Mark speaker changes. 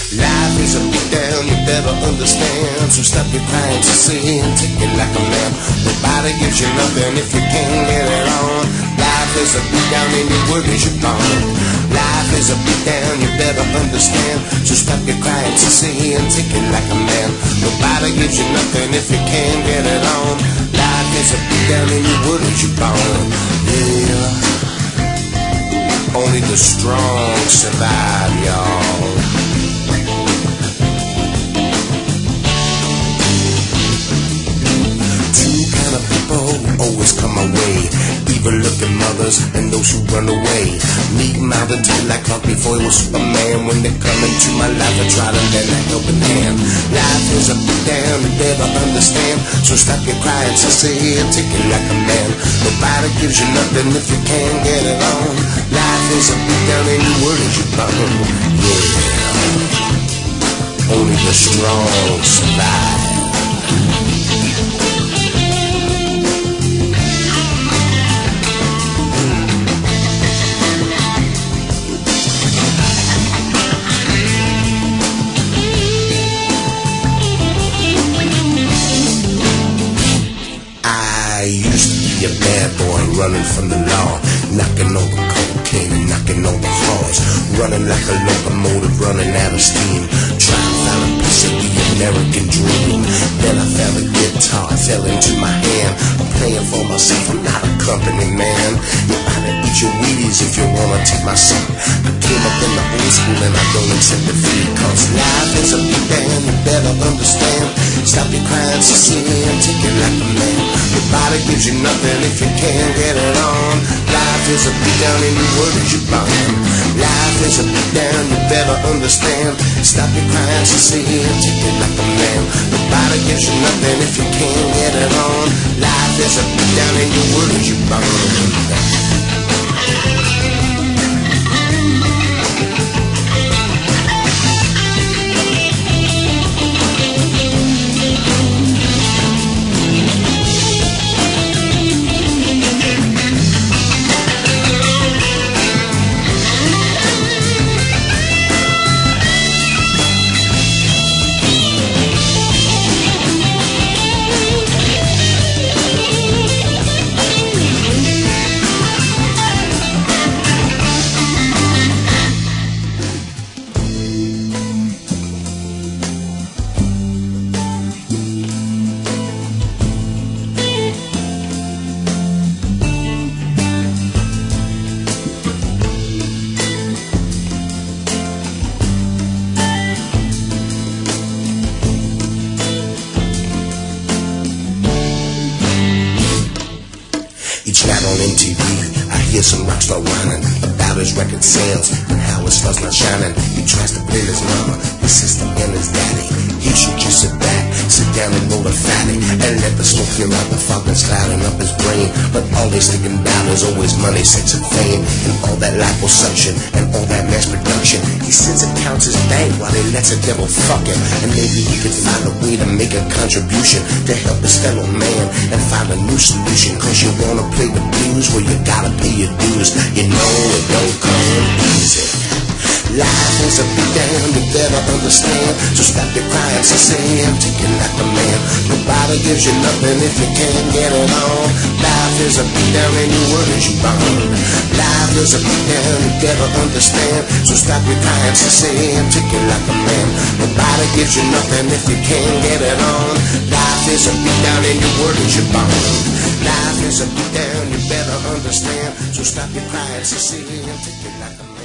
Speaker 1: Life is a beatdown, you better understand. So stop your crying, so sin, take it like a man. Nobody gives you nothing if you can't get it on. Life is a beatdown and your word is your bond. Life is a beatdown, you better understand. So stop your crying, so sin, take it like a man. Nobody gives you nothing if you can't get it on. Life is a beatdown and your word is your bond. Yeah. Only the strong survive, y'all. Two kind of people always come my way. Evil-looking mothers and those who run away. Meet him out until I clock before he was Superman. When they come into my life, I try to lend a helping hand. Life is a beatdown, you better understand. So stop your crying, sister, here, take it like a man. Nobody gives you nothing if you can't get it on. Life is a beatdown and your word is your bond. Yeah. Only the strong survive. I used to be a bad boy running from the law, knocking over cocaine and knocking over hearts, running like a locomotive running out of steam, trying to find a piece of the American dream. Then I found a guitar, it fell into my hand. I'm playing for myself, I'm not a company man. You oughta eat your Wheaties if you wanna take my seat. I came up in the old school and I don't accept defeat. Cause life is a beatdown, you better understand. Stop your crying, sister, and take it like a man. Nobody gives you nothing if you can't get it on. Life is a beatdown and your word is your bond. Life is a beatdown, you better understand. Stop your crying, sister, and take it like a man. Nobody gives you nothing if you can't get it on. Life is a beatdown and your word is your bond. Each night on MTV, I hear some rockstar whining about his record sales and how his star's not shining. He tries to blame his mama, his sister, and his daddy. He should just sit back, sit down and roll a fatty, and let the smoke clear out the fog that's clouding up his brain. But all he's thinking about is always money, sex, and fame, and all that liposuction and all that mass production. He sits and counts his bank while he lets the devil fuck him. And maybe he could find a way to make a contribution to help his fellow man and find a new solution. Cause you wanna play the blues, well you gotta pay your dues. You know it don't come easy. Life is a beatdown, you better understand. So stop your crying, so say I'm taking like a man. Nobody gives you nothing if you can't get it on. Life is a beatdown and your word is your bond. Life is a beatdown, you better understand. So stop your crying, so say I'm taking like a man. Nobody gives you nothing if you can't get it on. Life is a beatdown and your word is your bond. Life is a beatdown, you better understand. So stop your crying, so say I'm taking like a man.